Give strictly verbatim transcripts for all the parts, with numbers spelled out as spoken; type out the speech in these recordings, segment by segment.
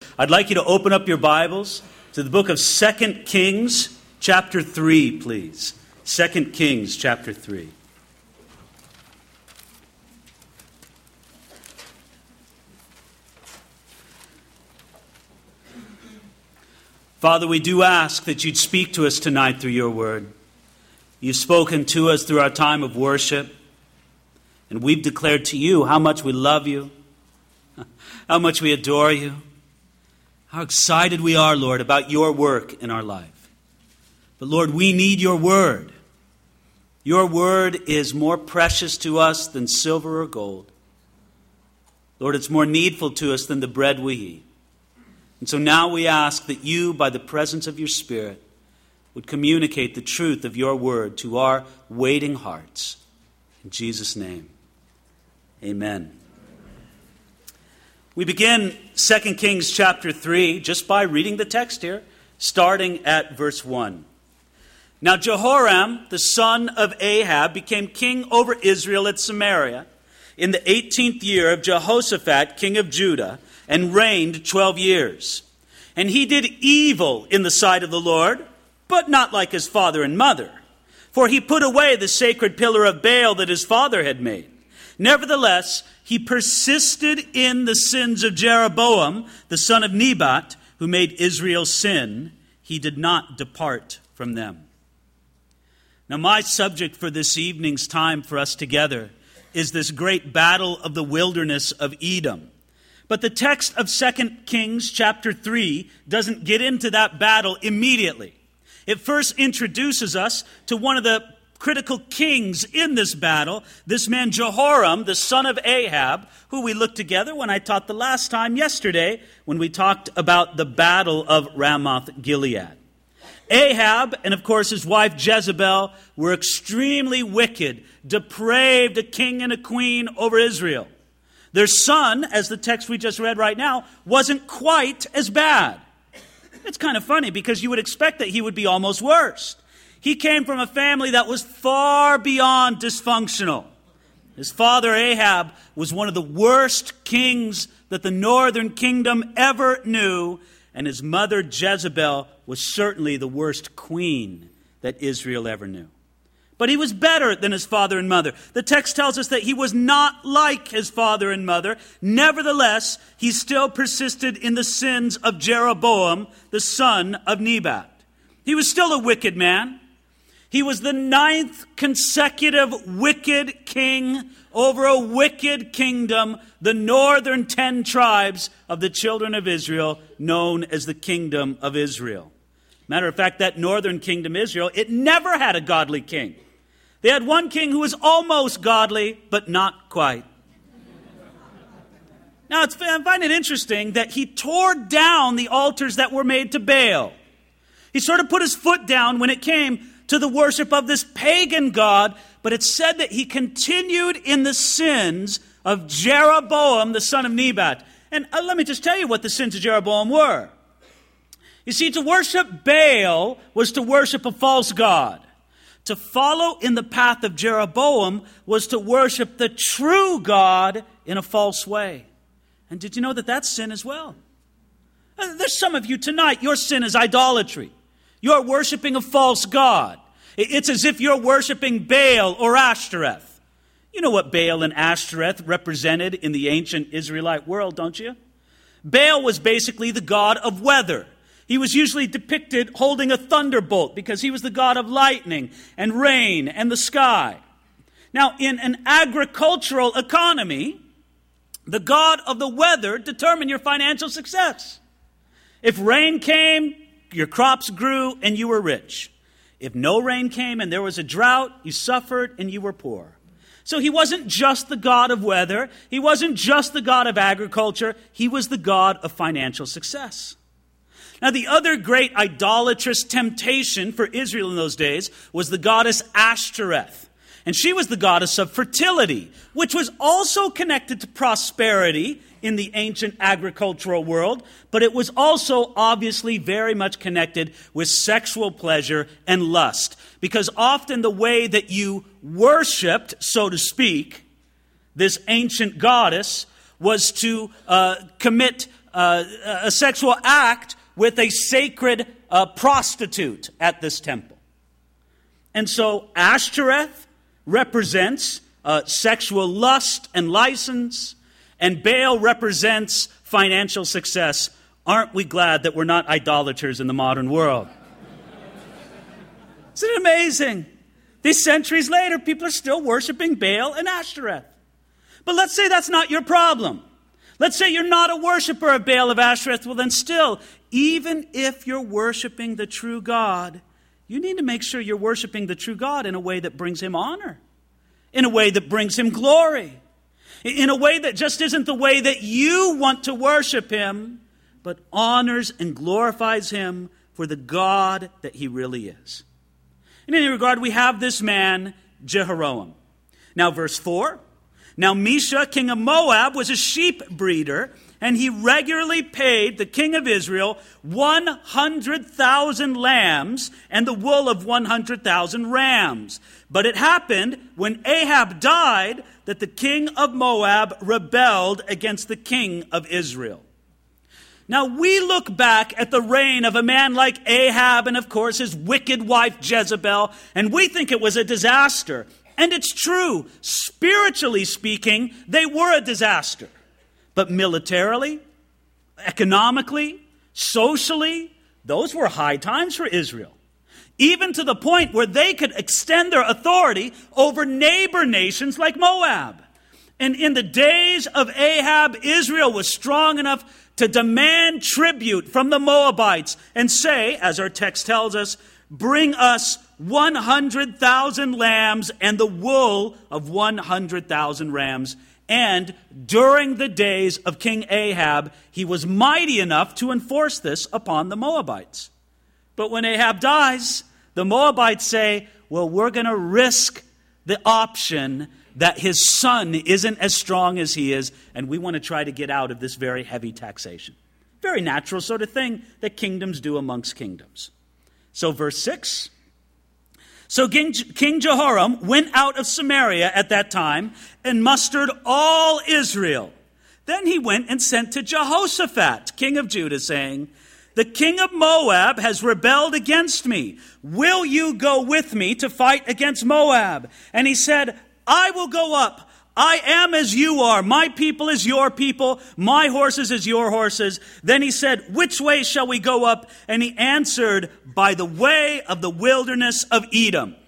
I'd like you to open up your Bibles to the book of Second Kings, chapter three, please. Second Kings, chapter three. Father, we do ask that you'd speak to us tonight through your word. You've spoken to us through our time of worship, and we've declared to you how much we love you, how much we adore you, how excited we are, Lord, about your work in our life. But Lord, we need your word. Your word is more precious to us than silver or gold. Lord, it's more needful to us than the bread we eat. And so now we ask that you, by the presence of your Spirit, would communicate the truth of your word to our waiting hearts. In Jesus' name, amen. We begin Second Kings chapter three just by reading the text here, starting at verse one. Now Jehoram, the son of Ahab, became king over Israel at Samaria in the eighteenth year of Jehoshaphat, king of Judah, and reigned twelve years. And he did evil in the sight of the Lord, but not like his father and mother. For he put away the sacred pillar of Baal that his father had made. Nevertheless, he persisted in the sins of Jeroboam, the son of Nebat, who made Israel sin. He did not depart from them. Now, my subject for this evening's time for us together is this great battle of the wilderness of Edom. But the text of Second Kings chapter three doesn't get into that battle immediately. It first introduces us to one of the critical kings in this battle, this man Jehoram, the son of Ahab, who we looked together when I taught the last time yesterday, when we talked about the battle of Ramoth Gilead. Ahab and, of course, his wife Jezebel were extremely wicked, depraved, a king and a queen over Israel. Their son, as the text we just read right now, wasn't quite as bad. It's kind of funny because you would expect that he would be almost worse. He came from a family that was far beyond dysfunctional. His father Ahab was one of the worst kings that the northern kingdom ever knew, and his mother Jezebel was certainly the worst queen that Israel ever knew. But he was better than his father and mother. The text tells us that he was not like his father and mother. Nevertheless, he still persisted in the sins of Jeroboam, the son of Nebat. He was still a wicked man. He was the ninth consecutive wicked king over a wicked kingdom, the northern ten tribes of the children of Israel, known as the kingdom of Israel. Matter of fact, that northern kingdom, Israel, it never had a godly king. They had one king who was almost godly, but not quite. Now, it's, I find it interesting that he tore down the altars that were made to Baal. He sort of put his foot down when it came to the worship of this pagan god, but it said that he continued in the sins of Jeroboam, the son of Nebat. And uh, let me just tell you what the sins of Jeroboam were. You see, to worship Baal was to worship a false god. To follow in the path of Jeroboam was to worship the true God in a false way. And did you know that that's sin as well? Uh, there's some of you tonight, your sin is idolatry. You're worshiping a false god. It's as if you're worshiping Baal or Ashtoreth. You know what Baal and Ashtoreth represented in the ancient Israelite world, don't you? Baal was basically the god of weather. He was usually depicted holding a thunderbolt because he was the god of lightning and rain and the sky. Now, in an agricultural economy, the god of the weather determined your financial success. If rain came, your crops grew and you were rich. If no rain came and there was a drought, you suffered and you were poor. So he wasn't just the god of weather. He wasn't just the god of agriculture. He was the god of financial success. Now, the other great idolatrous temptation for Israel in those days was the goddess Ashtoreth. And she was the goddess of fertility, which was also connected to prosperity in the ancient agricultural world, but it was also obviously very much connected with sexual pleasure and lust. Because often the way that you worshipped, so to speak, this ancient goddess was to uh, commit uh, a sexual act with a sacred uh, prostitute at this temple. And so Ashtoreth represents uh, sexual lust and license, and Baal represents financial success. Aren't we glad that we're not idolaters in the modern world? Isn't it amazing? These centuries later, people are still worshiping Baal and Ashtoreth. But let's say that's not your problem. Let's say you're not a worshiper of Baal of Ashtoreth. Well, then still, even if you're worshiping the true God, you need to make sure you're worshiping the true God in a way that brings him honor, in a way that brings him glory, in a way that just isn't the way that you want to worship him, but honors and glorifies him for the God that he really is. In any regard, we have this man, Jehoram. Now, verse four. Now, Mesha, king of Moab, was a sheep breeder, and he regularly paid the king of Israel one hundred thousand lambs and the wool of one hundred thousand rams. But it happened when Ahab died that the king of Moab rebelled against the king of Israel. Now, we look back at the reign of a man like Ahab and, of course, his wicked wife Jezebel, and we think it was a disaster. And it's true. Spiritually speaking, they were a disaster. But militarily, economically, socially, those were high times for Israel. Even to the point where they could extend their authority over neighbor nations like Moab. And in the days of Ahab, Israel was strong enough to demand tribute from the Moabites and say, as our text tells us, bring us one hundred thousand lambs and the wool of one hundred thousand rams. And during the days of King Ahab, he was mighty enough to enforce this upon the Moabites. But when Ahab dies, the Moabites say, well, we're going to risk the option that his son isn't as strong as he is, and we want to try to get out of this very heavy taxation. Very natural sort of thing that kingdoms do amongst kingdoms. So verse six. So King, King Jehoram went out of Samaria at that time and mustered all Israel. Then he went and sent to Jehoshaphat, king of Judah, saying, the king of Moab has rebelled against me. Will you go with me to fight against Moab? And he said, I will go up. I am as you are. My people is your people. My horses is your horses. Then he said, which way shall we go up? And he answered, by the way of the wilderness of Edom.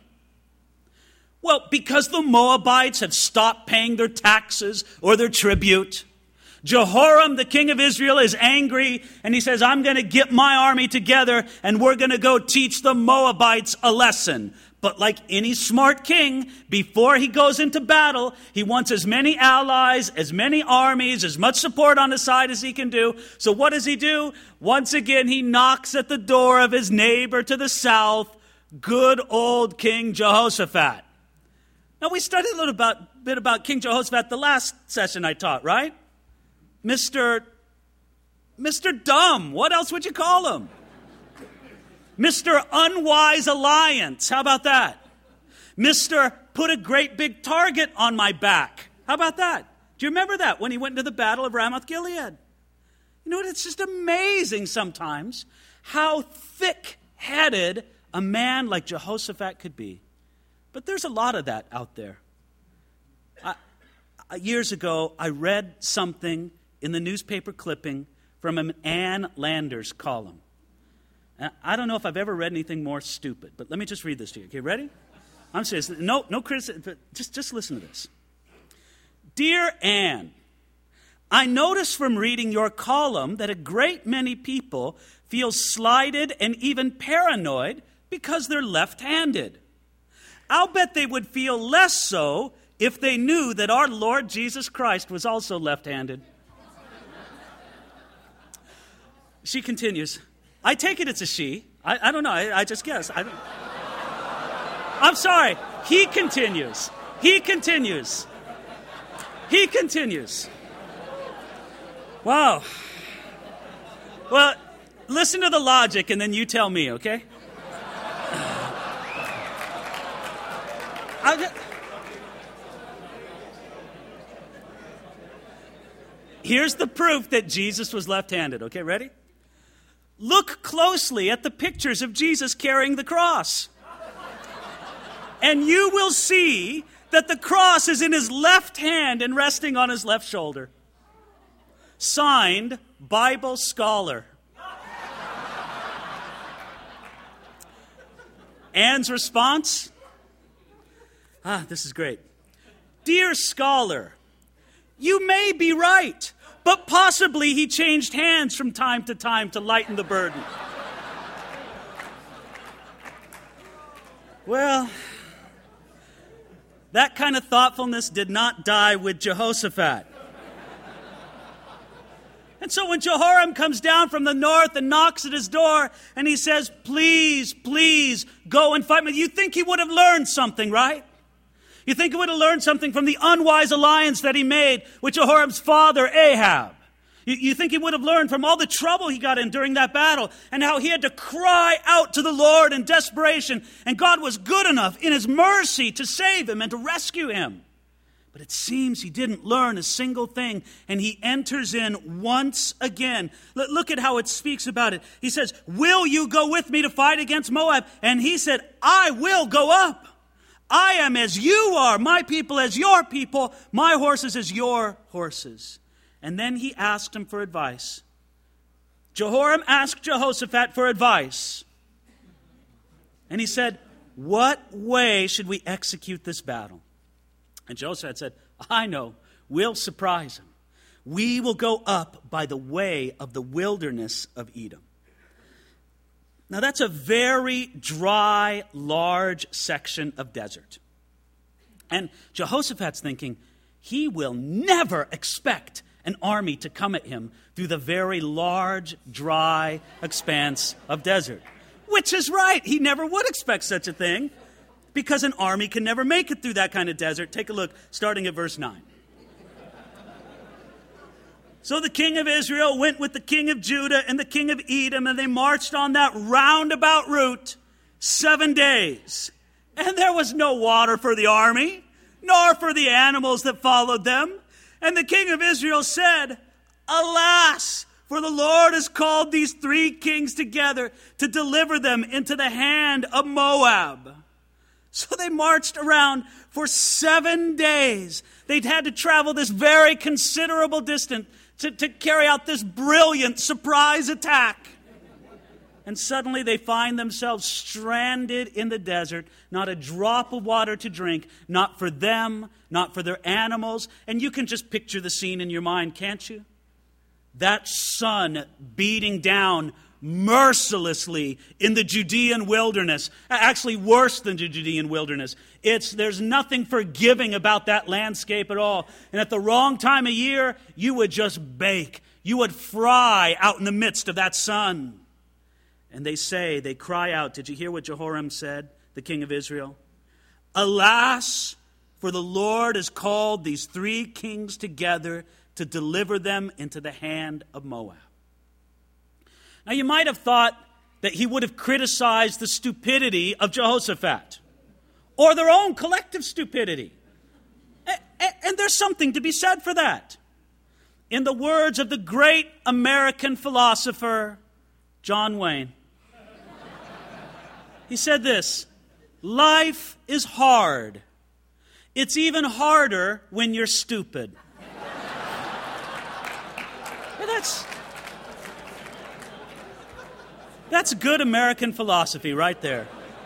Well, because the Moabites have stopped paying their taxes or their tribute, Jehoram, the king of Israel, is angry, and he says, I'm going to get my army together, and we're going to go teach the Moabites a lesson. But like any smart king, before he goes into battle, he wants as many allies, as many armies, as much support on his side as he can do. So what does he do? Once again, he knocks at the door of his neighbor to the south, good old King Jehoshaphat. Now, we studied a little about, bit about King Jehoshaphat the last session I taught, right? Mister Mister Dumb. What else would you call him? Mister Unwise Alliance. How about that? Mister Put a great big target on my back. How about that? Do you remember that when he went into the battle of Ramoth Gilead? You know what? It's just amazing sometimes how thick-headed a man like Jehoshaphat could be. But there's a lot of that out there. I, years ago, I read something in the newspaper clipping from an Ann Landers column. I don't know if I've ever read anything more stupid, but let me just read this to you. Okay, ready? I'm serious. No, no criticism, but just, just listen to this. Dear Anne, I noticed from reading your column that a great many people feel slighted and even paranoid because they're left-handed. I'll bet they would feel less so if they knew that our Lord Jesus Christ was also left-handed. She continues. I take it it's a she. I, I don't know. I, I just guess. I don't... I'm sorry. He continues. He continues. He continues. Wow. Well, listen to the logic and then you tell me, okay? I, here's the proof that Jesus was left-handed. Okay, ready? Look closely at the pictures of Jesus carrying the cross. And you will see that the cross is in his left hand and resting on his left shoulder. Signed, Bible Scholar. Anne's response? Ah, this is great. Dear scholar, you may be right, but possibly he changed hands from time to time to lighten the burden. Well, that kind of thoughtfulness did not die with Jehoshaphat. And so when Jehoram comes down from the north and knocks at his door and he says, please, please go and fight me, you think he would have learned something, right? You think he would have learned something from the unwise alliance that he made with Jehoram's father, Ahab. You, you think he would have learned from all the trouble he got in during that battle and how he had to cry out to the Lord in desperation. And God was good enough in his mercy to save him and to rescue him. But it seems he didn't learn a single thing, and he enters in once again. L- look at how it speaks about it. He says, will you go with me to fight against Moab? And he said, I will go up. I am as you are, my people as your people, my horses as your horses. And then he asked him for advice. Jehoram asked Jehoshaphat for advice. And he said, what way should we execute this battle? And Jehoshaphat said, I know, we'll surprise him. We will go up by the way of the wilderness of Edom. Now that's a very dry, large section of desert. And Jehoshaphat's thinking, he will never expect an army to come at him through the very large, dry expanse of desert. Which is right. He never would expect such a thing. Because an army can never make it through that kind of desert. Take a look, starting at verse nine. So the king of Israel went with the king of Judah and the king of Edom, and they marched on that roundabout route seven days. And there was no water for the army, nor for the animals that followed them. And the king of Israel said, alas, for the Lord has called these three kings together to deliver them into the hand of Moab. So they marched around for seven days. They'd had to travel this very considerable distance to, to carry out this brilliant surprise attack. And suddenly they find themselves stranded in the desert, not a drop of water to drink, not for them, not for their animals. And you can just picture the scene in your mind, can't you? That sun beating down mercilessly in the Judean wilderness. Actually worse than the Judean wilderness. It's there's nothing forgiving about that landscape at all. And at the wrong time of year, you would just bake. You would fry out in the midst of that sun. And they say, they cry out. Did you hear what Jehoram said, the king of Israel? Alas, for the Lord has called these three kings together to deliver them into the hand of Moab. Now, you might have thought that he would have criticized the stupidity of Jehoshaphat or their own collective stupidity. And there's something to be said for that. In the words of the great American philosopher, John Wayne, he said this, life is hard. It's even harder when you're stupid. And that's... That's good American philosophy right there.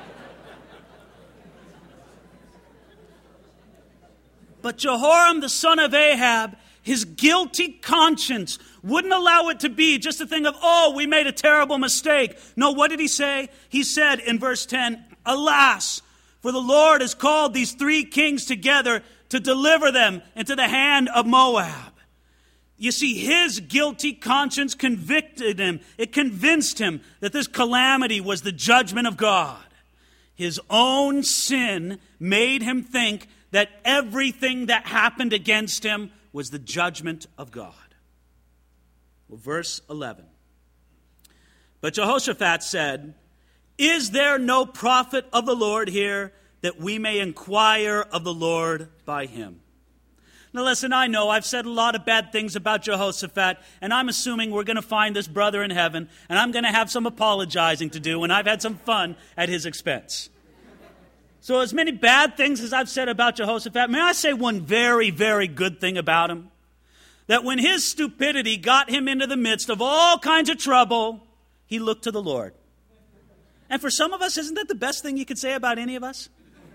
But Jehoram, the son of Ahab, his guilty conscience wouldn't allow it to be just a thing of, oh, we made a terrible mistake. No, what did he say? He said in verse ten, alas, for the Lord has called these three kings together to deliver them into the hand of Moab. You see, his guilty conscience convicted him. It convinced him that this calamity was the judgment of God. His own sin made him think that everything that happened against him was the judgment of God. Well, verse eleven. But Jehoshaphat said, is there no prophet of the Lord here that we may inquire of the Lord by him? Now listen, I know I've said a lot of bad things about Jehoshaphat, and I'm assuming we're going to find this brother in heaven, and I'm going to have some apologizing to do, and I've had some fun at his expense. So as many bad things as I've said about Jehoshaphat, may I say one very, very good thing about him? That when his stupidity got him into the midst of all kinds of trouble, he looked to the Lord. And for some of us, isn't that the best thing you could say about any of us?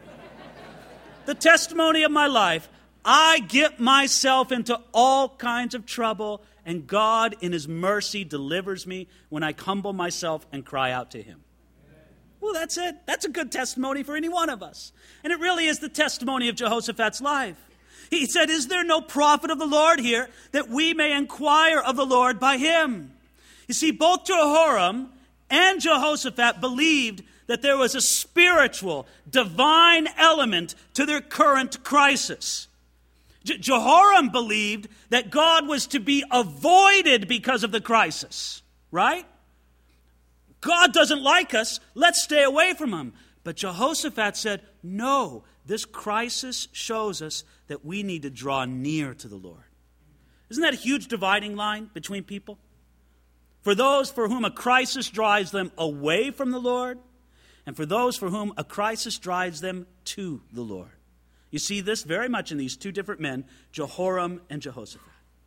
The testimony of my life, I get myself into all kinds of trouble, and God in his mercy delivers me when I humble myself and cry out to him. Well, that's it. That's a good testimony for any one of us. And it really is the testimony of Jehoshaphat's life. He said, is there no prophet of the Lord here that we may inquire of the Lord by him? You see, both Jehoram and Jehoshaphat believed that there was a spiritual, divine element to their current crisis. Je- Jehoram believed that God was to be avoided because of the crisis, right? God doesn't like us, let's stay away from him. But Jehoshaphat said, no, this crisis shows us that we need to draw near to the Lord. Isn't that a huge dividing line between people? For those for whom a crisis drives them away from the Lord, and for those for whom a crisis drives them to the Lord. You see this very much in these two different men, Jehoram and Jehoshaphat.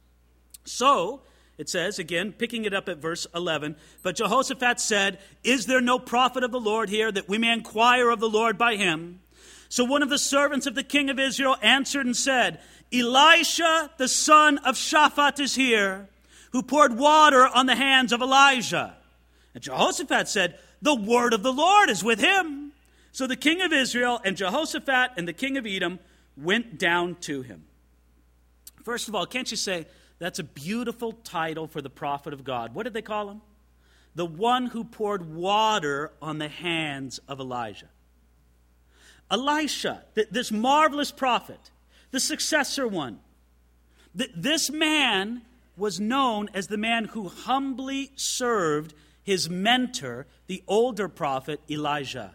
So, it says, again, picking it up at verse eleven, but Jehoshaphat said, is there no prophet of the Lord here that we may inquire of the Lord by him? So one of the servants of the king of Israel answered and said, Elisha, the son of Shaphat, is here, who poured water on the hands of Elijah. And Jehoshaphat said, the word of the Lord is with him. So the king of Israel and Jehoshaphat and the king of Edom went down to him. First of all, can't you say, that's a beautiful title for the prophet of God. What did they call him? The one who poured water on the hands of Elijah. Elisha, th- this marvelous prophet, the successor one. Th- this man was known as the man who humbly served his mentor, the older prophet Elijah.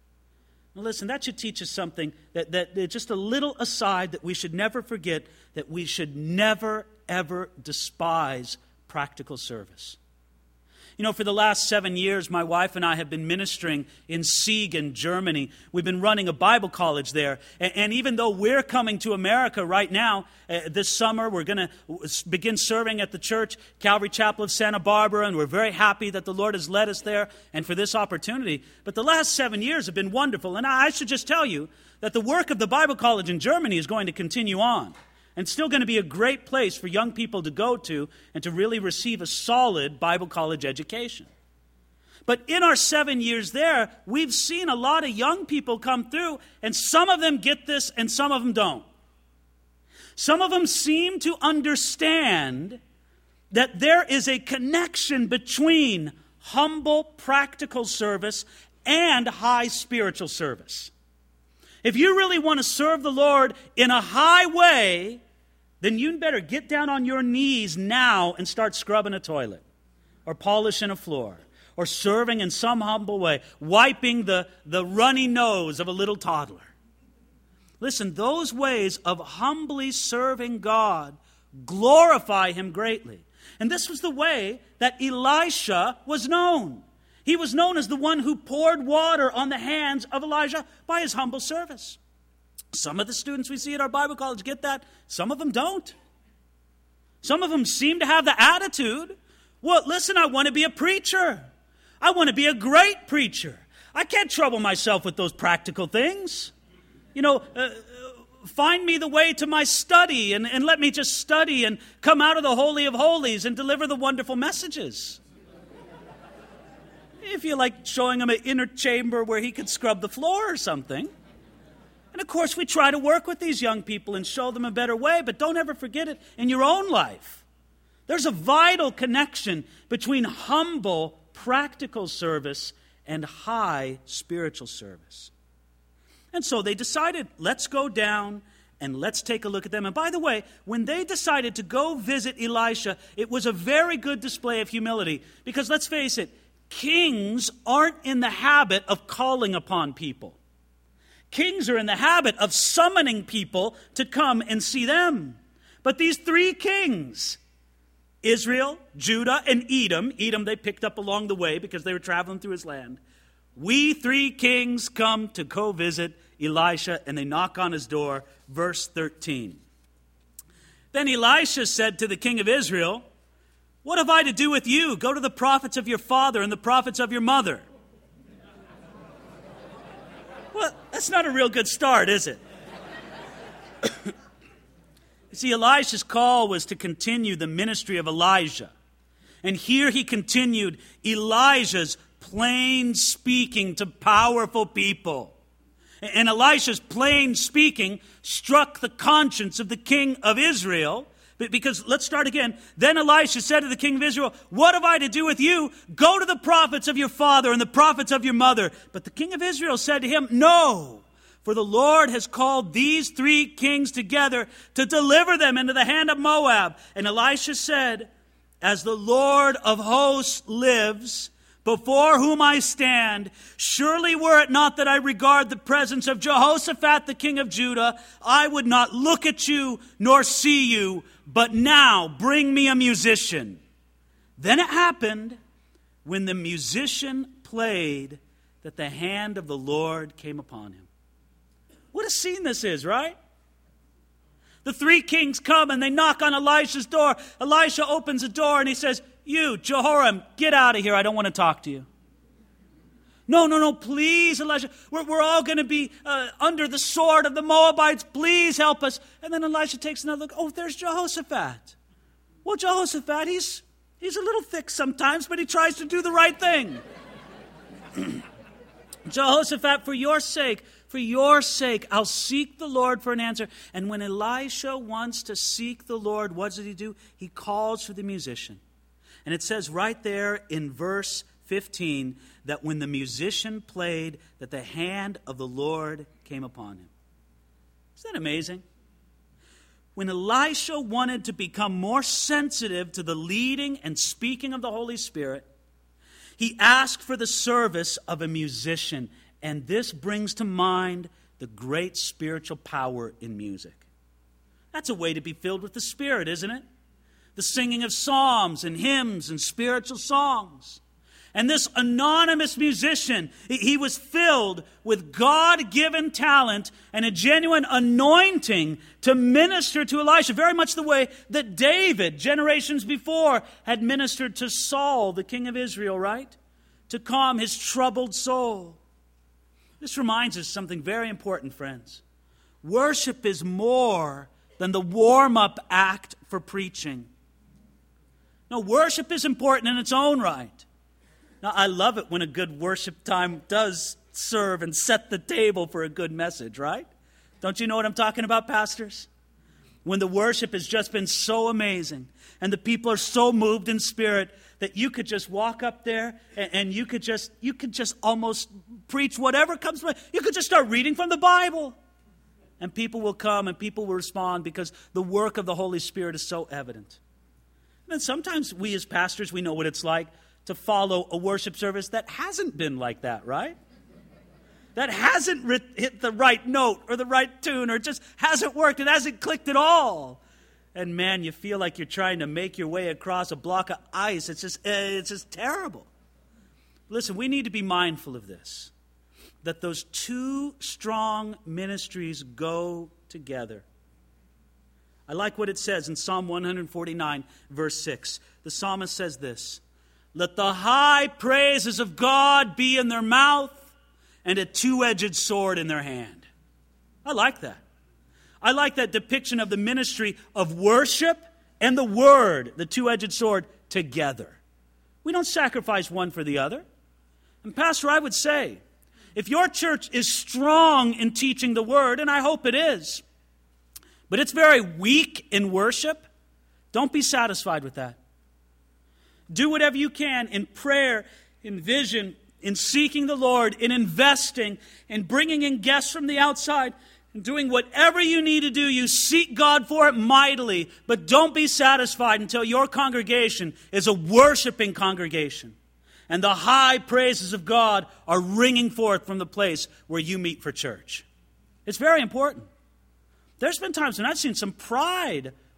Now listen, that should teach us something, that, that, that just a little aside that we should never forget, that we should never, ever despise practical service. You know, for the last seven years, my wife and I have been ministering in Siegen, Germany. We've been running a Bible college there. And, and even though we're coming to America right now, uh, this summer, we're going to begin serving at the church, Calvary Chapel of Santa Barbara, and we're very happy that the Lord has led us there and for this opportunity. But the last seven years have been wonderful. And I should just tell you that the work of the Bible college in Germany is going to continue on. And still going to be a great place for young people to go to and to really receive a solid Bible college education. But in our seven years there, we've seen a lot of young people come through, and some of them get this and some of them don't. Some of them seem to understand that there is a connection between humble, practical service and high spiritual service. If you really want to serve the Lord in a high way, then you better get down on your knees now and start scrubbing a toilet or polishing a floor or serving in some humble way, wiping the, the runny nose of a little toddler. Listen, those ways of humbly serving God glorify him greatly. And this was the way that Elisha was known. He was known as the one who poured water on the hands of Elijah by his humble service. Some of the students we see at our Bible college get that. Some of them don't. Some of them seem to have the attitude, well, listen, I want to be a preacher. I want to be a great preacher. I can't trouble myself with those practical things. You know, uh, find me the way to my study and, and let me just study and come out of the Holy of Holies and deliver the wonderful messages. If you like showing him an inner chamber where he could scrub the floor or something. And of course, we try to work with these young people and show them a better way, but don't ever forget it in your own life. There's a vital connection between humble, practical service and high spiritual service. And so they decided, let's go down and let's take a look at them. And by the way, when they decided to go visit Elisha, it was a very good display of humility. Because let's face it, kings aren't in the habit of calling upon people. Kings are in the habit of summoning people to come and see them. But these three kings, Israel, Judah, and Edom, Edom they picked up along the way because they were traveling through his land. We three kings come to go visit Elisha, and they knock on his door. Verse thirteen. Then Elisha said to the king of Israel, "What have I to do with you? Go to the prophets of your father and the prophets of your mother." Well, that's not a real good start, is it? You see, Elisha's call was to continue the ministry of Elijah. And here he continued Elijah's plain speaking to powerful people. And Elisha's plain speaking struck the conscience of the king of Israel. Because, let's start again. Then Elisha said to the king of Israel, "What have I to do with you? Go to the prophets of your father and the prophets of your mother." But the king of Israel said to him, "No, for the Lord has called these three kings together to deliver them into the hand of Moab." And Elisha said, "As the Lord of hosts lives, before whom I stand, surely were it not that I regard the presence of Jehoshaphat, the king of Judah, I would not look at you nor see you. But now bring me a musician." Then it happened, when the musician played, that the hand of the Lord came upon him. What a scene this is, right? The three kings come and they knock on Elisha's door. Elisha opens the door and he says, "You, Jehoram, get out of here. I don't want to talk to you." No, no, no, please, Elisha. We're, we're all going to be uh, under the sword of the Moabites. Please help us. And then Elisha takes another look. Oh, there's Jehoshaphat. Well, Jehoshaphat, he's, he's a little thick sometimes, but he tries to do the right thing. Jehoshaphat, for your sake, for your sake, I'll seek the Lord for an answer. And when Elisha wants to seek the Lord, what does he do? He calls for the musician. And it says right there in verse fifteen that when the musician played, that the hand of the Lord came upon him. Isn't that amazing? When Elisha wanted to become more sensitive to the leading and speaking of the Holy Spirit, he asked for the service of a musician. And this brings to mind the great spiritual power in music. That's a way to be filled with the Spirit, isn't it? The singing of psalms and hymns and spiritual songs. And this anonymous musician, he was filled with God-given talent and a genuine anointing to minister to Elisha, very much the way that David, generations before, had ministered to Saul, the king of Israel, right? To calm his troubled soul. This reminds us something very important, friends. Worship is more than the warm-up act for preaching. No, worship is important in its own right. Now, I love it when a good worship time does serve and set the table for a good message, right? Don't you know what I'm talking about, pastors? When the worship has just been so amazing and the people are so moved in spirit that you could just walk up there and, and you could just you could just almost preach whatever comes from it. You could just start reading from the Bible. And people will come and people will respond because the work of the Holy Spirit is so evident. And then sometimes we as pastors, we know what it's like to follow a worship service that hasn't been like that, right? That hasn't hit the right note or the right tune, or it just hasn't worked. It hasn't clicked at all. And man, you feel like you're trying to make your way across a block of ice. It's just, it's just terrible. Listen, we need to be mindful of this, that those two strong ministries go together. I like what it says in Psalm one forty-nine, verse six. The psalmist says this, "Let the high praises of God be in their mouth and a two-edged sword in their hand." I like that. I like that depiction of the ministry of worship and the word, the two-edged sword, together. We don't sacrifice one for the other. And Pastor, I would say, if your church is strong in teaching the word, and I hope it is, but it's very weak in worship, don't be satisfied with that. Do whatever you can in prayer, in vision, in seeking the Lord, in investing, in bringing in guests from the outside, and doing whatever you need to do. You seek God for it mightily, but don't be satisfied until your congregation is a worshiping congregation. And the high praises of God are ringing forth from the place where you meet for church. It's very important. There's been times when I've seen some pride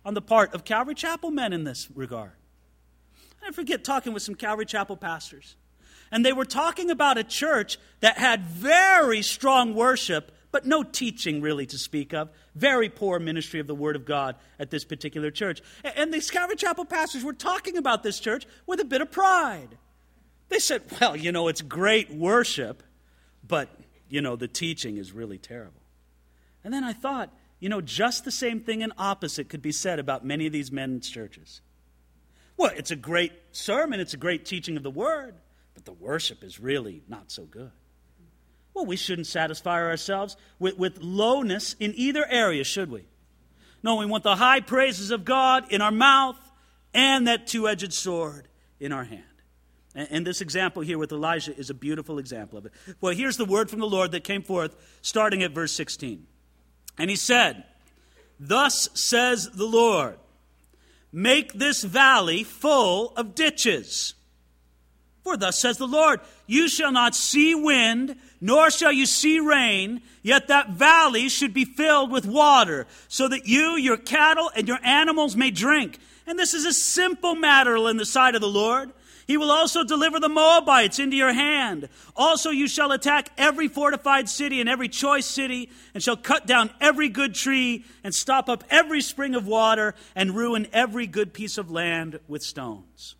on the part of Calvary Chapel men in this regard. I forget talking with some Calvary Chapel pastors. And they were talking about a church that had very strong worship, but no teaching really to speak of. Very poor ministry of the Word of God at this particular church. And these Calvary Chapel pastors were talking about this church with a bit of pride. They said, well, you know, it's great worship, but, you know, the teaching is really terrible. And then I thought, you know, just the same thing and opposite could be said about many of these men's churches. Well, it's a great sermon, it's a great teaching of the Word, but the worship is really not so good. Well, we shouldn't satisfy ourselves with, with lowness in either area, should we? No, we want the high praises of God in our mouth and that two-edged sword in our hand. And, and this example here with Elijah is a beautiful example of it. Well, here's the word from the Lord that came forth starting at verse sixteen. And he said, "Thus says the Lord, make this valley full of ditches. For thus says the Lord, you shall not see wind, nor shall you see rain, yet that valley should be filled with water, so that you, your cattle, and your animals may drink. And this is a simple matter in the sight of the Lord. He will also deliver the Moabites into your hand. Also you shall attack every fortified city and every choice city, and shall cut down every good tree, and stop up every spring of water, and ruin every good piece of land with stones."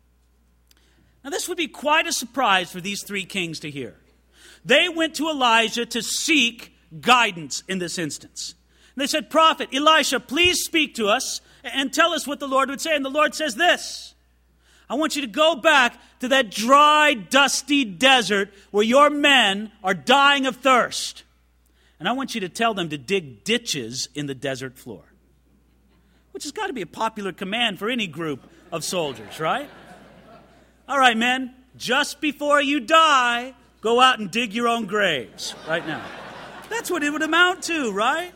Now this would be quite a surprise for these three kings to hear. They went to Elijah to seek guidance in this instance. And they said, "Prophet Elisha, please speak to us and tell us what the Lord would say." And the Lord says this, "I want you to go back to that dry, dusty desert where your men are dying of thirst. And I want you to tell them to dig ditches in the desert floor." Which has got to be a popular command for any group of soldiers, right? All right, men, just before you die, go out and dig your own graves right now. That's what it would amount to, right?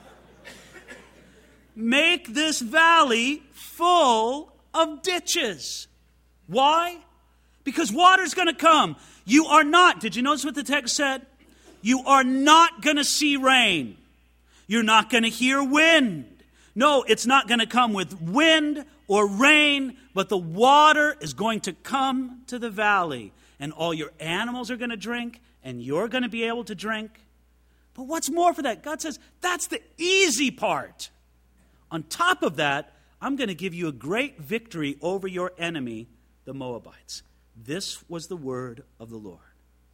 Make this valley full of ditches. Why? Because water's going to come. You are not, did you notice what the text said? You are not going to see rain. You're not going to hear wind. No, it's not going to come with wind or rain, but the water is going to come to the valley, and all your animals are going to drink, and you're going to be able to drink. But what's more for that? God says, that's the easy part. On top of that, I'm going to give you a great victory over your enemy, the Moabites. This was the word of the Lord.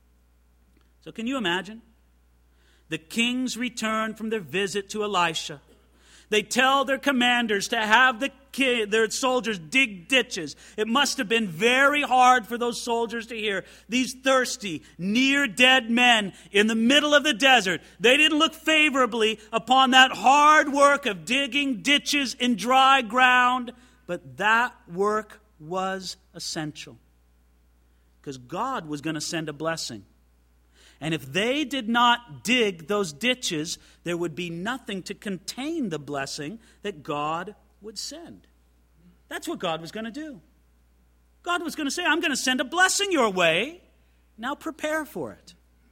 So can you imagine? The kings return from their visit to Elisha. They tell their commanders to have the kid, their soldiers dig ditches. It must have been very hard for those soldiers to hear. These thirsty, near-dead men in the middle of the desert, they didn't look favorably upon that hard work of digging ditches in dry ground. But that work was essential, because God was going to send a blessing. And if they did not dig those ditches, there would be nothing to contain the blessing that God would send. That's what God was going to do. God was going to say, I'm going to send a blessing your way. Now prepare for it.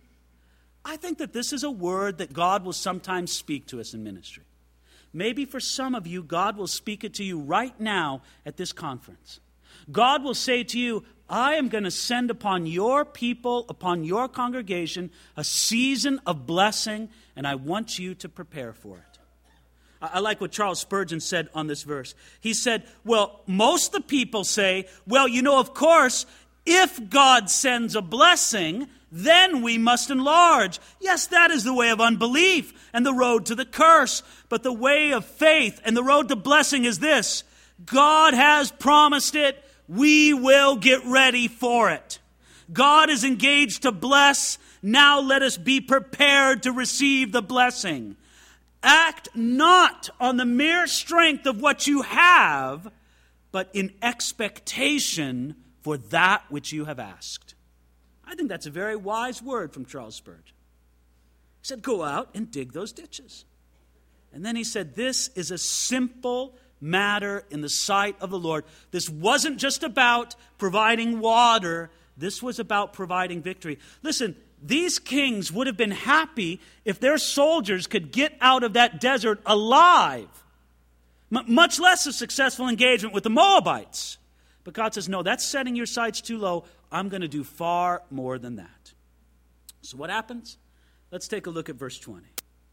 I think that this is a word that God will sometimes speak to us in ministry. Maybe for some of you, God will speak it to you right now at this conference. God will say to you, I am going to send upon your people, upon your congregation, a season of blessing, and I want you to prepare for it. I like what Charles Spurgeon said on this verse. He said, well, most of the people say, well, you know, of course, if God sends a blessing, then we must enlarge. Yes, that is the way of unbelief and the road to the curse. But the way of faith and the road to blessing is this: God has promised it. We will get ready for it. God is engaged to bless. Now let us be prepared to receive the blessing. Act not on the mere strength of what you have, but in expectation for that which you have asked. I think that's a very wise word from Charles Spurgeon. He said, go out and dig those ditches. And then he said, this is a simple matter in the sight of the Lord. This wasn't just about providing water. This was about providing victory. Listen, these kings would have been happy if their soldiers could get out of that desert alive. M- much less a successful engagement with the Moabites. But God says, no, that's setting your sights too low. I'm going to do far more than that. So what happens? Let's take a look at verse twenty.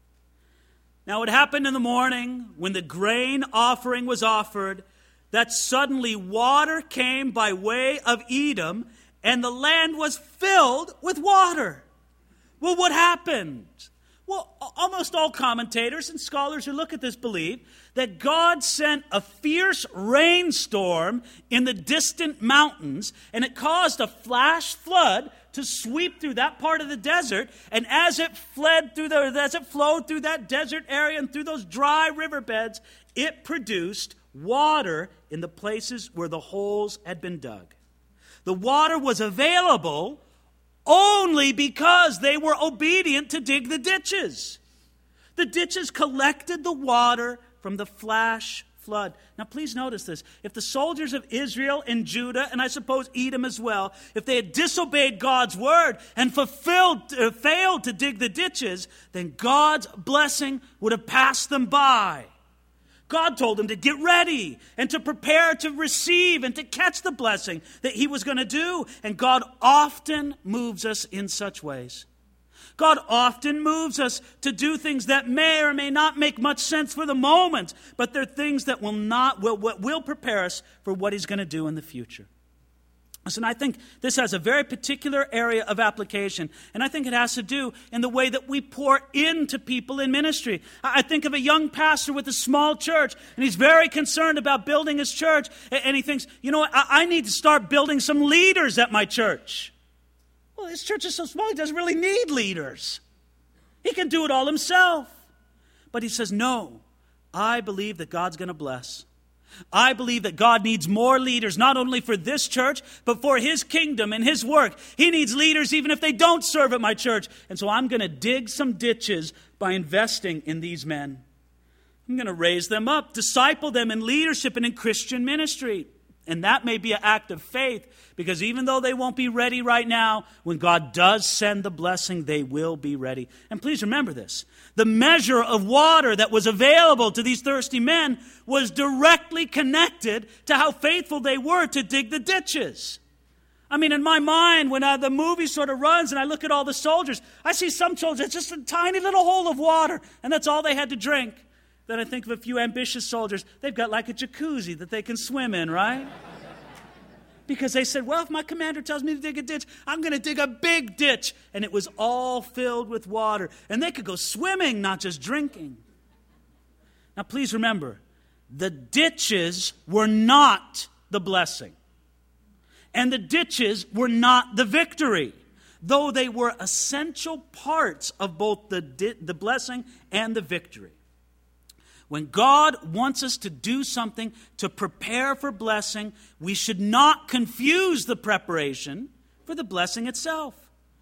Now it happened in the morning when the grain offering was offered that suddenly water came by way of Edom, and the land was filled with water. Well, what happened? Well, almost all commentators and scholars who look at this believe that God sent a fierce rainstorm in the distant mountains, and it caused a flash flood to sweep through that part of the desert. And as it fled through the, as it flowed through that desert area and through those dry riverbeds, it produced water in the places where the holes had been dug. The water was available only because they were obedient to dig the ditches. The ditches collected the water from the flash flood. Now please notice this. If the soldiers of Israel and Judah, and I suppose Edom as well, if they had disobeyed God's word and fulfilled, uh, failed to dig the ditches, then God's blessing would have passed them by. God told them to get ready and to prepare to receive and to catch the blessing that he was going to do. And God often moves us in such ways. God often moves us to do things that may or may not make much sense for the moment, but they're things that will not will, will prepare us for what he's going to do in the future. Listen, I think this has a very particular area of application, and I think it has to do in the way that we pour into people in ministry. I think of a young pastor with a small church, and he's very concerned about building his church, and he thinks, you know what, I need to start building some leaders at my church. Well, his church is so small, he doesn't really need leaders. He can do it all himself. But he says, no, I believe that God's going to bless. I believe that God needs more leaders, not only for this church, but for his kingdom and his work. He needs leaders even if they don't serve at my church. And so I'm going to dig some ditches by investing in these men. I'm going to raise them up, disciple them in leadership and in Christian ministry. And that may be an act of faith, because even though they won't be ready right now, when God does send the blessing, they will be ready. And please remember this. The measure of water that was available to these thirsty men was directly connected to how faithful they were to dig the ditches. I mean, in my mind, when uh, the movie sort of runs and I look at all the soldiers, I see some soldiers, it's just a tiny little hole of water, and that's all they had to drink. Then I think of a few ambitious soldiers. They've got like a jacuzzi that they can swim in, right? Because they said, well, if my commander tells me to dig a ditch, I'm going to dig a big ditch. And it was all filled with water. And they could go swimming, not just drinking. Now, please remember, the ditches were not the blessing. And the ditches were not the victory, though they were essential parts of both the, di- the blessing and the victory. When God wants us to do something to prepare for blessing, we should not confuse the preparation for the blessing itself.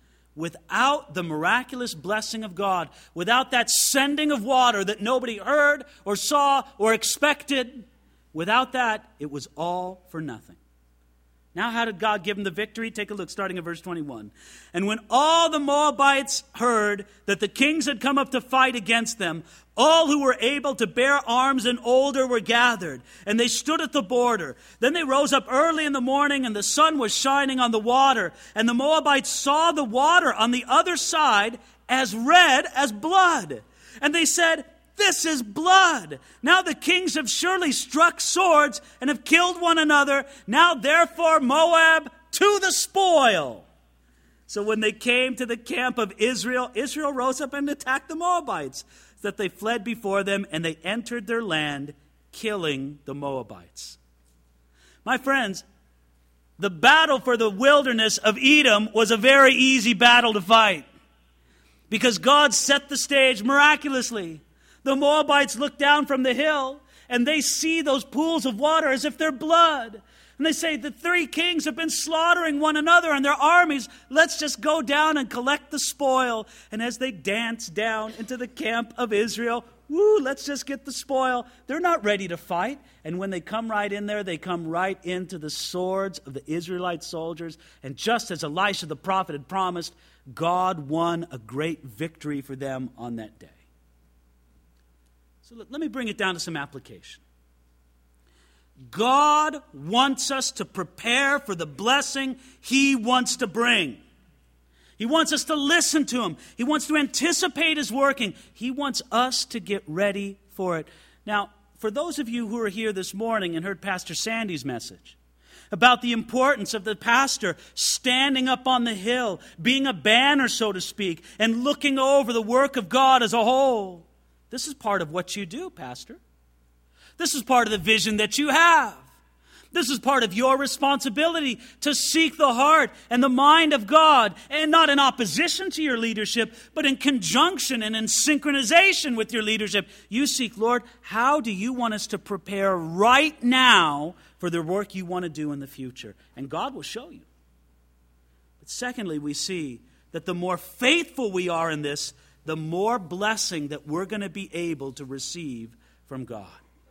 Without the miraculous blessing of God, without that sending of water that nobody heard or saw or expected, without that, it was all for nothing. Now, how did God give them the victory? Take a look, starting at verse twenty-one. And when all the Moabites heard that the kings had come up to fight against them, all who were able to bear arms and older were gathered, and they stood at the border. Then they rose up early in the morning, and the sun was shining on the water. And the Moabites saw the water on the other side as red as blood. And they said, this is blood. Now the kings have surely struck swords and have killed one another. Now therefore Moab to the spoil. So when they came to the camp of Israel, Israel rose up and attacked the Moabites, so that they fled before them, and they entered their land, killing the Moabites. My friends, the battle for the wilderness of Edom was a very easy battle to fight, because God set the stage miraculously. The Moabites look down from the hill, and they see those pools of water as if they're blood. And they say, the three kings have been slaughtering one another and their armies. Let's just go down and collect the spoil. And as they dance down into the camp of Israel, woo, let's just get the spoil. They're not ready to fight. And when they come right in there, they come right into the swords of the Israelite soldiers. And just as Elisha the prophet had promised, God won a great victory for them on that day. So let me bring it down to some application. God wants us to prepare for the blessing He wants to bring. He wants us to listen to Him. He wants to anticipate His working. He wants us to get ready for it. Now, for those of you who are here this morning and heard Pastor Sandy's message about the importance of the pastor standing up on the hill, being a banner, so to speak, and looking over the work of God as a whole, this is part of what you do, Pastor. This is part of the vision that you have. This is part of your responsibility to seek the heart and the mind of God, and not in opposition to your leadership, but in conjunction and in synchronization with your leadership. You seek, Lord, how do you want us to prepare right now for the work you want to do in the future? And God will show you. But secondly, we see that the more faithful we are in this, the more blessing that we're going to be able to receive from God.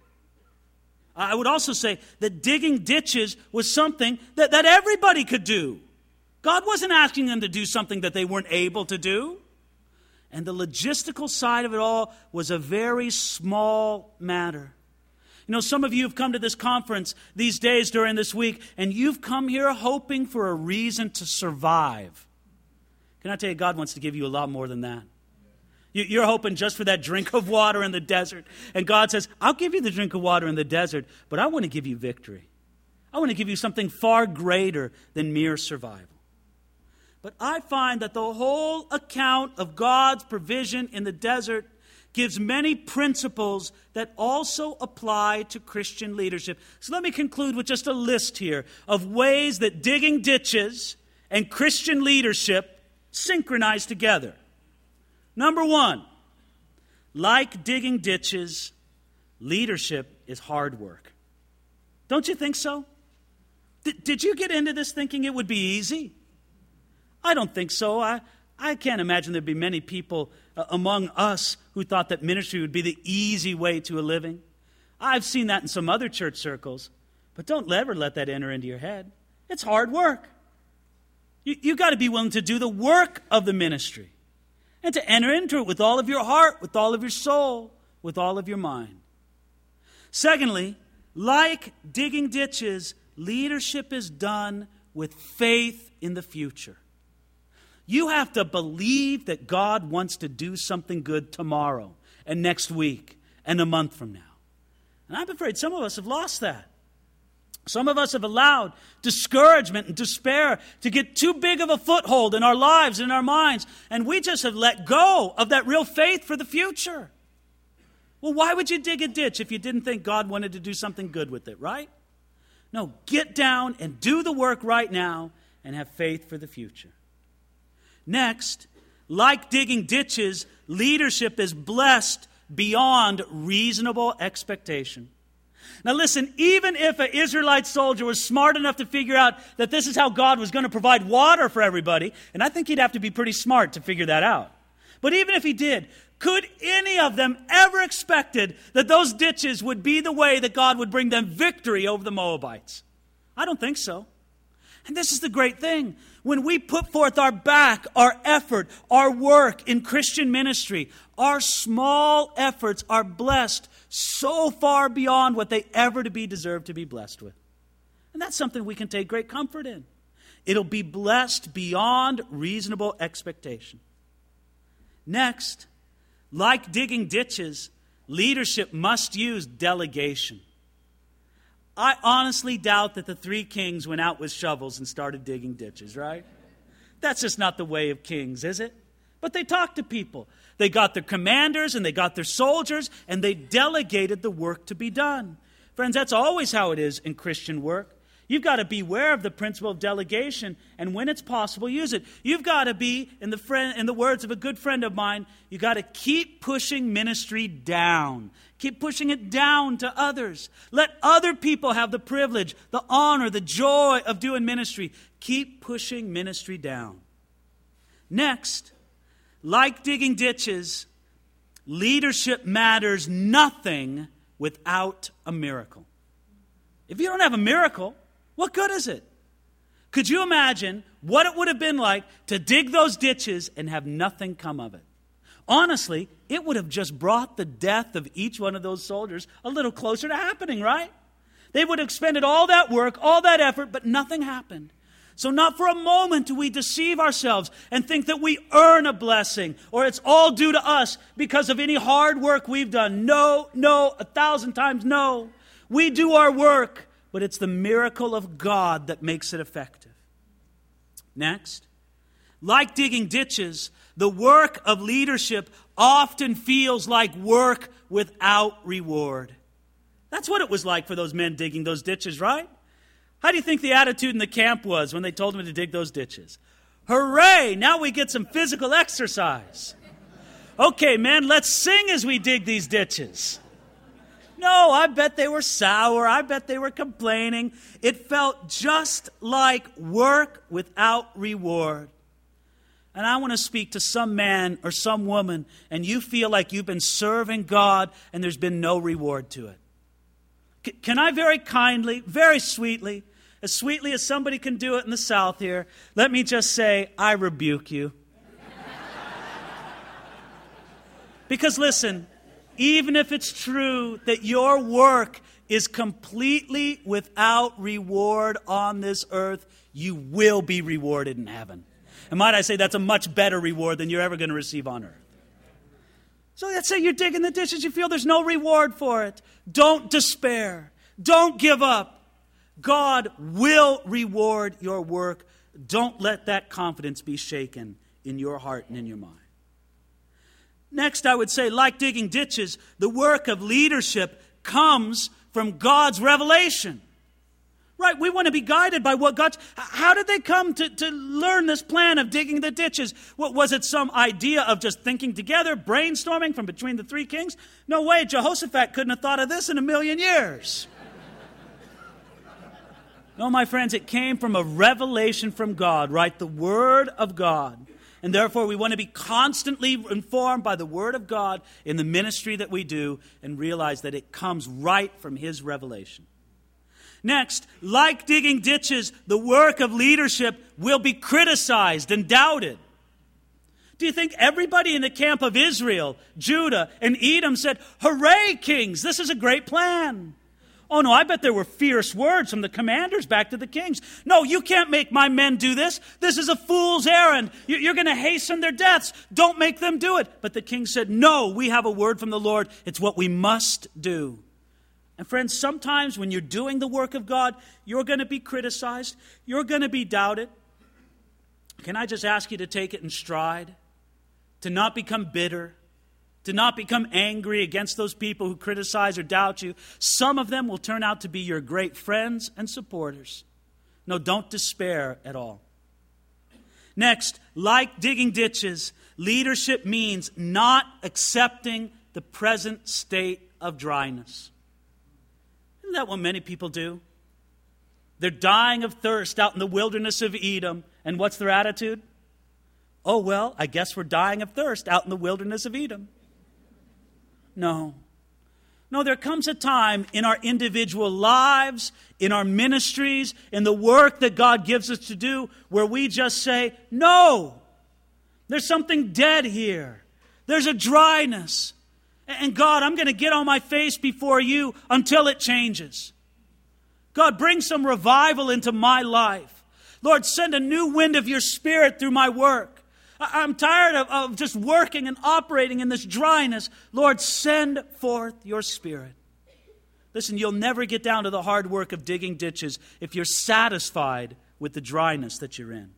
I would also say that digging ditches was something that, that everybody could do. God wasn't asking them to do something that they weren't able to do. And the logistical side of it all was a very small matter. You know, some of you have come to this conference these days during this week, and you've come here hoping for a reason to survive. Can I tell you, God wants to give you a lot more than that. You're hoping just for that drink of water in the desert. And God says, I'll give you the drink of water in the desert, but I want to give you victory. I want to give you something far greater than mere survival. But I find that the whole account of God's provision in the desert gives many principles that also apply to Christian leadership. So let me conclude with just a list here of ways that digging ditches and Christian leadership synchronize together. Number one, like digging ditches, leadership is hard work. Don't you think so? D- did you get into this thinking it would be easy? I don't think so. I, I can't imagine there'd be many people uh, among us who thought that ministry would be the easy way to a living. I've seen that in some other church circles, but don't ever let that enter into your head. It's hard work. You, you got to be willing to do the work of the ministry. And to enter into it with all of your heart, with all of your soul, with all of your mind. Secondly, like digging ditches, leadership is done with faith in the future. You have to believe that God wants to do something good tomorrow and next week and a month from now. And I'm afraid some of us have lost that. Some of us have allowed discouragement and despair to get too big of a foothold in our lives, in our minds, and we just have let go of that real faith for the future. Well, why would you dig a ditch if you didn't think God wanted to do something good with it, right? No, get down and do the work right now and have faith for the future. Next, like digging ditches, leadership is blessed beyond reasonable expectation. Now listen, even if an Israelite soldier was smart enough to figure out that this is how God was going to provide water for everybody, and I think he'd have to be pretty smart to figure that out. But even if he did, could any of them ever expected that those ditches would be the way that God would bring them victory over the Moabites? I don't think so. And this is the great thing. When we put forth our back, our effort, our work in Christian ministry, our small efforts are blessed so far beyond what they ever to be deserve to be blessed with. And that's something we can take great comfort in. It'll be blessed beyond reasonable expectation. Next, like digging ditches, leadership must use delegation. I honestly doubt that the three kings went out with shovels and started digging ditches, right? That's just not the way of kings, is it? But they talked to people. They got their commanders and they got their soldiers and they delegated the work to be done. Friends, that's always how it is in Christian work. You've got to beware of the principle of delegation, and when it's possible, use it. You've got to be, in the friend, in the words of a good friend of mine, you've got to keep pushing ministry down. Keep pushing it down to others. Let other people have the privilege, the honor, the joy of doing ministry. Keep pushing ministry down. Next, like digging ditches, leadership matters nothing without a miracle. If you don't have a miracle, what good is it? Could you imagine what it would have been like to dig those ditches and have nothing come of it? Honestly, it would have just brought the death of each one of those soldiers a little closer to happening, right? They would have expended all that work, all that effort, but nothing happened. So not for a moment do we deceive ourselves and think that we earn a blessing or it's all due to us because of any hard work we've done. No, no, a thousand times no. We do our work, but it's the miracle of God that makes it effective. Next, like digging ditches, the work of leadership often feels like work without reward. That's what it was like for those men digging those ditches, right? How do you think the attitude in the camp was when they told them to dig those ditches? Hooray! Now we get some physical exercise. Okay, man, let's sing as we dig these ditches. No, I bet they were sour. I bet they were complaining. It felt just like work without reward. And I want to speak to some man or some woman, and you feel like you've been serving God and there's been no reward to it. C- can I very kindly, very sweetly, as sweetly as somebody can do it in the South here, let me just say, I rebuke you. Because listen, even if it's true that your work is completely without reward on this earth, you will be rewarded in heaven. And might I say that's a much better reward than you're ever going to receive on earth. So let's say you're digging the ditches, you feel there's no reward for it. Don't despair. Don't give up. God will reward your work. Don't let that confidence be shaken in your heart and in your mind. Next, I would say, like digging ditches, the work of leadership comes from God's revelation. Right, we want to be guided by what God's... How did they come to, to learn this plan of digging the ditches? What, was it some idea of just thinking together, brainstorming from between the three kings? No way, Jehoshaphat couldn't have thought of this in a million years. No, my friends, it came from a revelation from God, right? The Word of God. And therefore, we want to be constantly informed by the Word of God in the ministry that we do and realize that it comes right from His revelation. Next, like digging ditches, the work of leadership will be criticized and doubted. Do you think everybody in the camp of Israel, Judah, and Edom said, "Hooray, kings, this is a great plan"? Oh no, I bet there were fierce words from the commanders back to the kings. "No, you can't make my men do this. This is a fool's errand. You're going to hasten their deaths. Don't make them do it." But the king said, "No, we have a word from the Lord. It's what we must do." And friends, sometimes when you're doing the work of God, you're going to be criticized. You're going to be doubted. Can I just ask you to take it in stride? To not become bitter. To not become angry against those people who criticize or doubt you. Some of them will turn out to be your great friends and supporters. No, don't despair at all. Next, like digging ditches, leadership means not accepting the present state of dryness. Isn't that what many people do? They're dying of thirst out in the wilderness of Edom. And what's their attitude? Oh, well, I guess we're dying of thirst out in the wilderness of Edom. No. No, there comes a time in our individual lives, in our ministries, in the work that God gives us to do, where we just say, no, there's something dead here. There's a dryness. And God, I'm going to get on my face before you until it changes. God, bring some revival into my life. Lord, send a new wind of your Spirit through my work. I'm tired of, of just working and operating in this dryness. Lord, send forth your Spirit. Listen, you'll never get down to the hard work of digging ditches if you're satisfied with the dryness that you're in.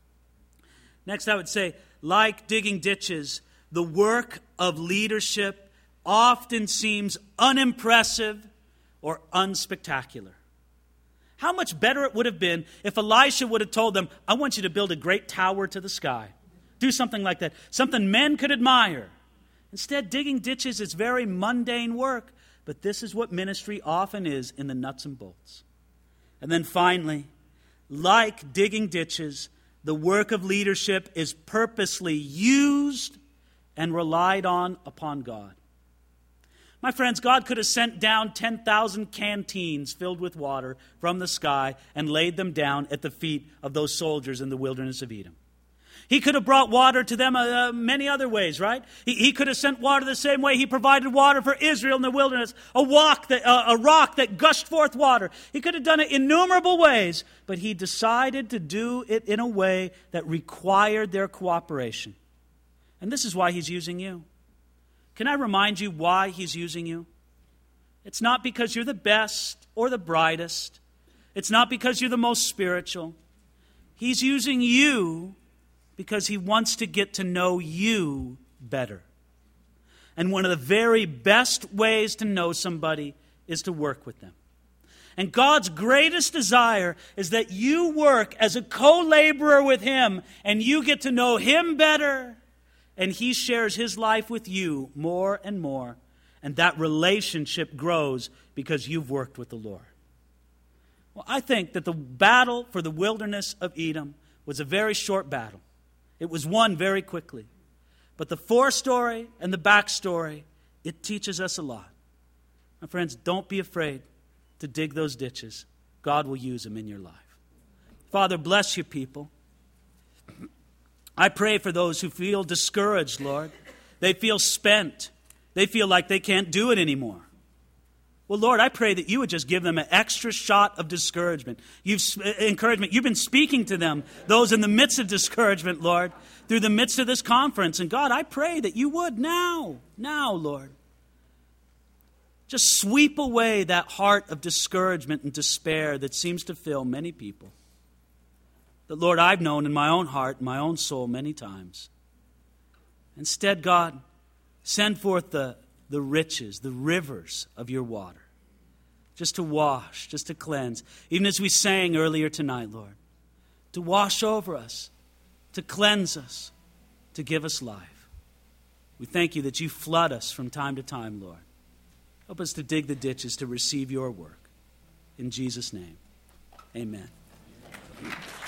Next, I would say, like digging ditches, the work of leadership often seems unimpressive or unspectacular. How much better it would have been if Elisha would have told them, "I want you to build a great tower to the sky." Do something like that. Something men could admire. Instead, digging ditches is very mundane work. But this is what ministry often is in the nuts and bolts. And then finally, like digging ditches, the work of leadership is purposely used and relied on upon God. My friends, God could have sent down ten thousand canteens filled with water from the sky and laid them down at the feet of those soldiers in the wilderness of Edom. He could have brought water to them uh, many other ways, right? He, he could have sent water the same way he provided water for Israel in the wilderness, a, walk that, uh, a rock that gushed forth water. He could have done it innumerable ways, but he decided to do it in a way that required their cooperation. And this is why he's using you. Can I remind you why he's using you? It's not because you're the best or the brightest. It's not because you're the most spiritual. He's using you because he wants to get to know you better. And one of the very best ways to know somebody is to work with them. And God's greatest desire is that you work as a co-laborer with him and you get to know him better. And he shares his life with you more and more. And that relationship grows because you've worked with the Lord. Well, I think that the battle for the wilderness of Edom was a very short battle. It was won very quickly. But the forestory and the backstory, it teaches us a lot. My friends, don't be afraid to dig those ditches. God will use them in your life. Father, bless your people. I pray for those who feel discouraged, Lord. They feel spent. They feel like they can't do it anymore. Well, Lord, I pray that you would just give them an extra shot of discouragement. You've encouragement. You've been speaking to them, those in the midst of discouragement, Lord, through the midst of this conference. And God, I pray that you would now, now, Lord, just sweep away that heart of discouragement and despair that seems to fill many people. That, Lord, I've known in my own heart, my own soul many times. Instead, God, send forth the the riches, the rivers of your water, just to wash, just to cleanse. Even as we sang earlier tonight, Lord, to wash over us, to cleanse us, to give us life. We thank you that you flood us from time to time, Lord. Help us to dig the ditches to receive your work. In Jesus' name, amen.